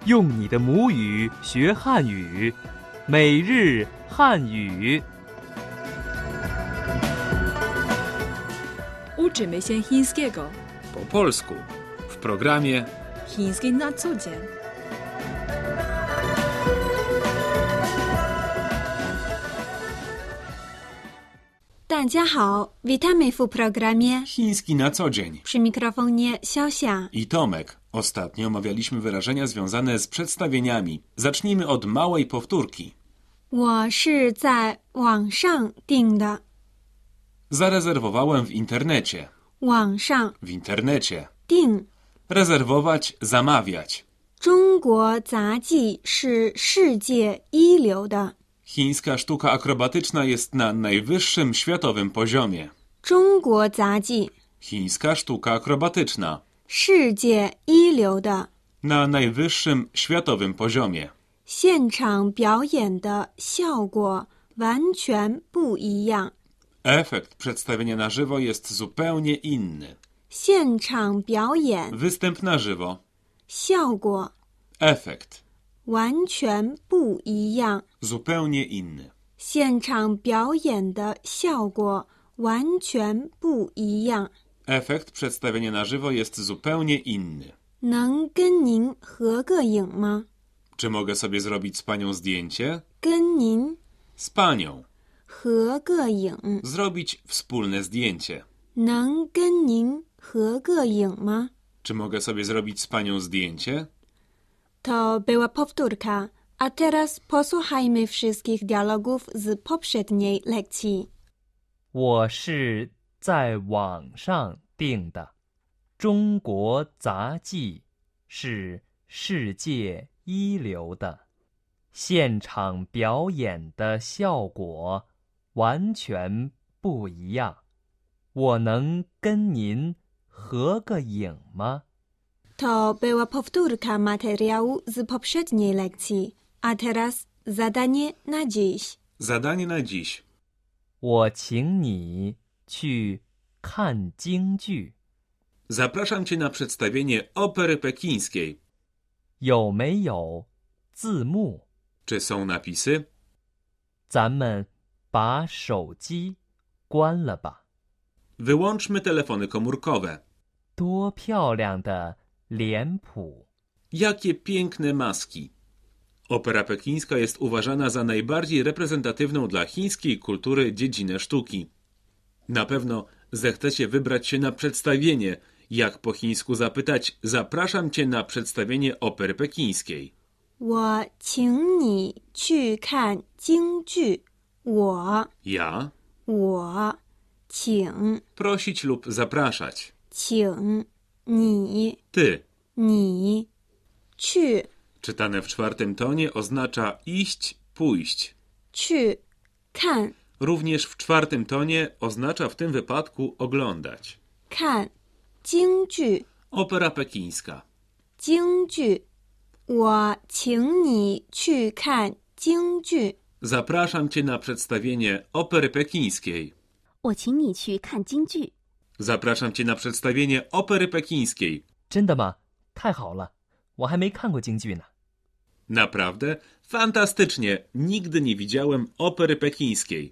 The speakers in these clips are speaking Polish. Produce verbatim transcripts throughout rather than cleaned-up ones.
用你的母语学汉语，每日汉语。 Uczymy się chińskiego. Po polsku w programie Chiński na co dzień. 大家好, witamy w programie Chiński na co dzień. Przy mikrofonie Xiaoxia I Tomek. Ostatnio omawialiśmy wyrażenia związane z przedstawieniami. Zacznijmy od małej powtórki. 我是在网上订的 Zarezerwowałem w internecie. 网上 W internecie. 订 Rezerwować, zamawiać. 中国杂技是世界一流的 Chińska sztuka akrobatyczna jest na najwyższym światowym poziomie. 中国杂技 Chińska sztuka akrobatyczna. 世界一流的 Na najwyższym światowym poziomie. 现场表演的效果完全不一样 Efekt przedstawienia na żywo jest zupełnie inny. 现场表演 Występ na żywo. 效果 Efekt. 完全不一样 Zupełnie inny. 现场表演的效果完全不一样 Efekt przedstawienia na żywo jest zupełnie inny. 能跟您合个影吗 Czy mogę sobie zrobić z panią zdjęcie? 跟您 Z panią. 合个影 Zrobić wspólne zdjęcie. 能跟您合个影吗 Czy mogę sobie zrobić z panią zdjęcie? To była powtórka, a teraz posłuchajmy wszystkich dialogów z poprzedniej lekcji. 我是在网上订的，中国杂技是世界一流的，现场表演的效果完全不一样。我能跟您合个影吗？ To była powtórka materiału z poprzedniej lekcji, a teraz zadanie na dziś. Zadanie na dziś. 我请你去看京剧， Zapraszam cię na przedstawienie opery pekińskiej. 有没有字幕？ Czy są napisy? 咱们把手机关了吧。 Wyłączmy telefony komórkowe. 多漂亮的脸谱！ Jakie piękne maski! Opera pekińska jest uważana za najbardziej reprezentatywną dla chińskiej kultury dziedzinę sztuki. Na pewno zechcecie wybrać się na przedstawienie. Jak po chińsku zapytać, zapraszam cię na przedstawienie opery pekińskiej. 我请你去看京剧。我 Ja 我请 prosić lub zapraszać. 请你 Ty. 你去 Czytane w czwartym tonie oznacza iść, pójść. 去看 Również w czwartym tonie oznacza w tym wypadku oglądać. 看京剧 Opera pekińska. 京剧我请你去看京剧 Zapraszam cię na przedstawienie opery pekińskiej. 我请你去看京剧。 Zapraszam cię na przedstawienie opery pekińskiej. 真的吗？太好了，我还没看过京剧呢。 Naprawdę? Fantastycznie. Nigdy nie widziałem opery pekińskiej.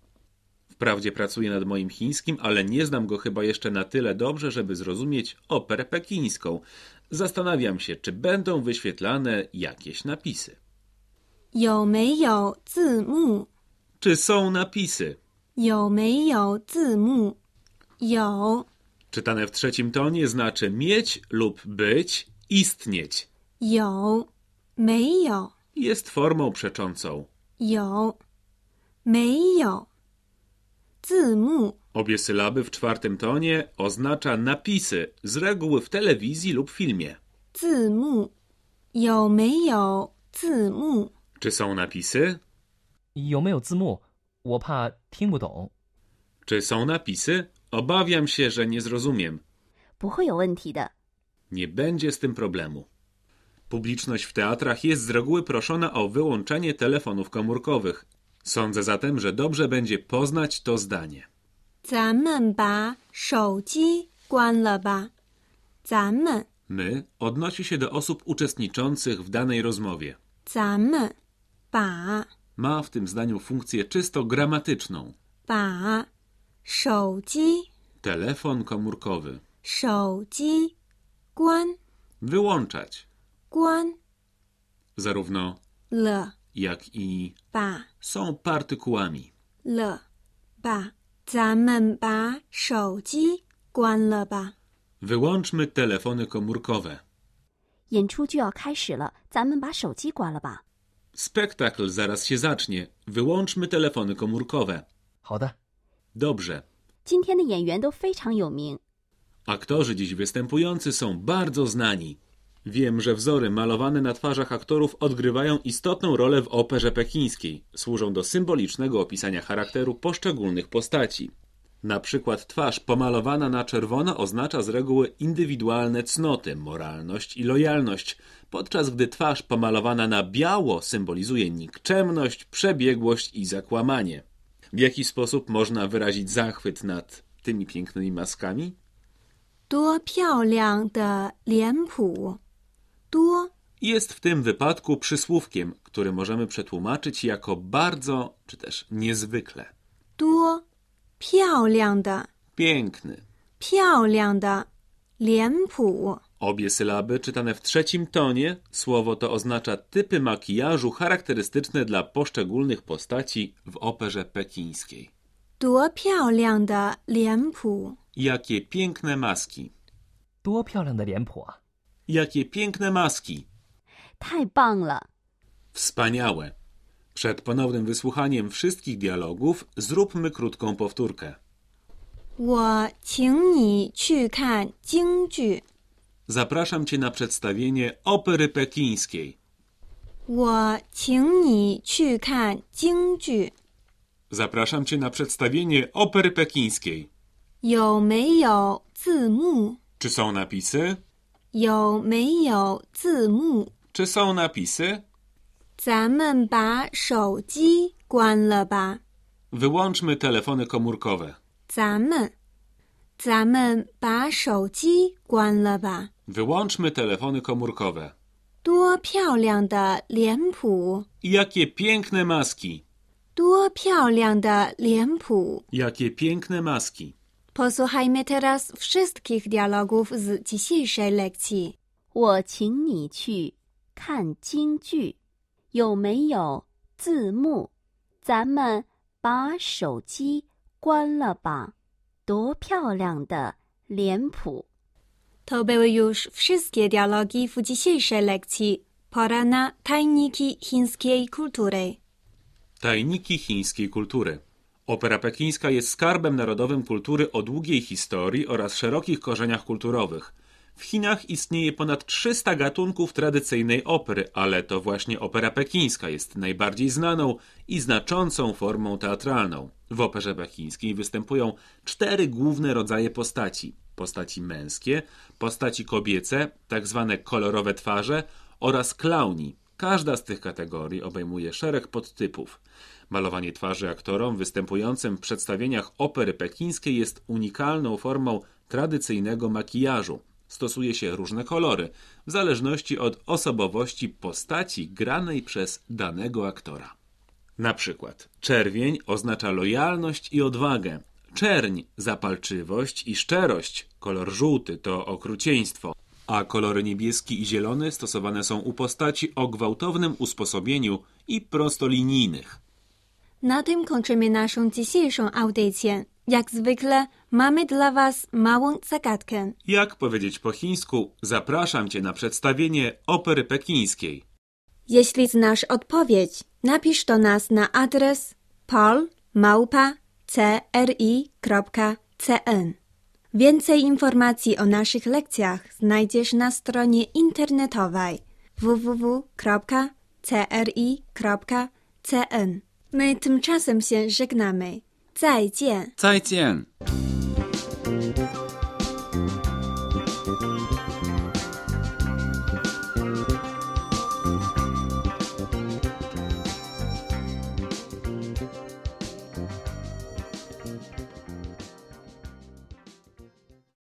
Wprawdzie pracuję nad moim chińskim, ale nie znam go chyba jeszcze na tyle dobrze, żeby zrozumieć operę pekińską. Zastanawiam się, czy będą wyświetlane jakieś napisy. 有没有字幕 Czy są napisy? 有没有字幕有 Czytane w trzecim tonie znaczy mieć lub być, istnieć. 有没有 Jest formą przeczącą. 有没有字幕 Obie sylaby w czwartym tonie oznacza napisy, z reguły w telewizji lub filmie. 字幕有没有字幕 Czy są napisy? 有没有字幕？我怕听不懂。 Czy są napisy? Obawiam się, że nie zrozumiem. 不会有问题的。 Nie będzie z tym problemu. Publiczność w teatrach jest z reguły proszona o wyłączenie telefonów komórkowych. Sądzę zatem, że dobrze będzie poznać to zdanie. 咱们把手机关了吧。咱们 My odnosi się do osób uczestniczących w danej rozmowie. 咱们把 Ma w tym zdaniu funkcję czysto gramatyczną. 把手机 Telefon komórkowy. 手机关 Wyłączać. 关 Zarówno 了 jak i 把 są partykułami. 了吧，咱们把手机关了吧。 Wyłączmy telefony komórkowe. 演出就要开始了，咱们把手机关了吧。 Spektakl zaraz się zacznie. Wyłączmy telefony komórkowe. 好的， Dobrze. 今天的演员都非常有名， Aktorzy dziś występujący są bardzo znani. Wiem, że wzory malowane na twarzach aktorów odgrywają istotną rolę w operze pekińskiej. Służą do symbolicznego opisania charakteru poszczególnych postaci. Na przykład twarz pomalowana na czerwono oznacza z reguły indywidualne cnoty, moralność i lojalność, podczas gdy twarz pomalowana na biało symbolizuje nikczemność, przebiegłość i zakłamanie. W jaki sposób można wyrazić zachwyt nad tymi pięknymi maskami? 多漂亮的脸谱！多 Jest w tym wypadku przysłówkiem, który możemy przetłumaczyć jako bardzo, czy też niezwykle. 多漂亮的 Piękny. 漂亮的脸谱！ Obie sylaby czytane w trzecim tonie, słowo to oznacza typy makijażu charakterystyczne dla poszczególnych postaci w operze pekińskiej. 多漂亮的脸谱！ Jakie piękne maski! 多漂亮的脸谱啊！ Jakie piękne maski! 太棒了！ Wspaniałe! Przed ponownym wysłuchaniem wszystkich dialogów zróbmy krótką powtórkę. 我请你去看京剧。 Zapraszam Cię na przedstawienie opery pekińskiej. 我请你去看京剧。 Zapraszam Cię na przedstawienie opery pekińskiej. 有没有字幕？ Czy są napisy? 有没有字幕？ Czy są napisy? 咱们把手机关了吧。 Wyłączmy telefony komórkowe. 咱们，咱们把手机关了吧。 Wyłączmy telefony komórkowe. 多漂亮的脸谱！ Jakie piękne maski! 多漂亮的脸谱！ Jakie piękne maski! Posłuchajmy teraz wszystkich dialogów z dzisiejszej lekcji. 我请你去看京剧，有没有字幕？咱们把手机关了吧。多漂亮的脸谱！ To były już wszystkie dialogi w dzisiejszej lekcji. Pora na tajniki chińskiej kultury. Tajniki chińskiej kultury. Opera pekińska jest skarbem narodowym kultury o długiej historii oraz szerokich korzeniach kulturowych. W Chinach istnieje ponad trzysta gatunków tradycyjnej opery, ale to właśnie opera pekińska jest najbardziej znaną i znaczącą formą teatralną. W operze pekińskiej występują cztery główne rodzaje postaci. Postaci męskie, postaci kobiece, tak zwane kolorowe twarze oraz klauni. Każda z tych kategorii obejmuje szereg podtypów. Malowanie twarzy aktorom występującym w przedstawieniach opery pekińskiej jest unikalną formą tradycyjnego makijażu. Stosuje się różne kolory, w zależności od osobowości postaci granej przez danego aktora. Na przykład czerwień oznacza lojalność i odwagę, czerń zapalczywość i szczerość, kolor żółty to okrucieństwo, a kolory niebieski i zielony stosowane są u postaci o gwałtownym usposobieniu i prostolinijnych. Na tym kończymy naszą dzisiejszą audycję. Jak zwykle mamy dla Was małą zagadkę. Jak powiedzieć po chińsku, zapraszam Cię na przedstawienie opery pekińskiej. Jeśli znasz odpowiedź, napisz do nas na adres pol małpa c r i kropka c n. Więcej informacji o naszych lekcjach znajdziesz na stronie internetowej w w w kropka c r i kropka c n. My tymczasem się żegnamy. 再见. 再见。